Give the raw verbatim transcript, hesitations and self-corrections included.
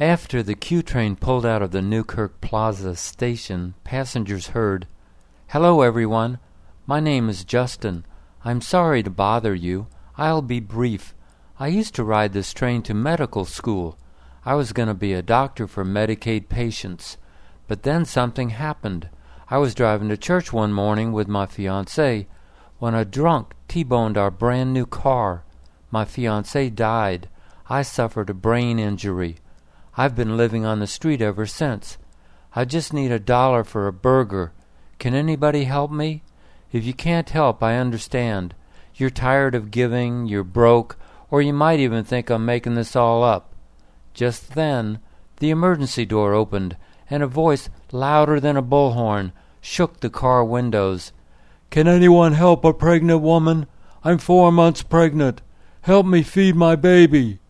After the Q train pulled out of the Newkirk Plaza station, passengers heard, "Hello, everyone. My name is Justin. I'm sorry to bother you. I'll be brief. I used to ride this train to medical school. I was going to be a doctor for Medicaid patients. But then something happened. I was driving to church one morning with my fiancée when a drunk T-boned our brand new car. My fiancée died. I suffered a brain injury. I've been living on the street ever since. I just need a dollar for a burger. Can anybody help me? If you can't help, I understand. You're tired of giving, you're broke, or you might even think I'm making this all up." Just then, the emergency door opened, and a voice louder than a bullhorn shook the car windows. "Can anyone help a pregnant woman? I'm four months pregnant. Help me feed my baby."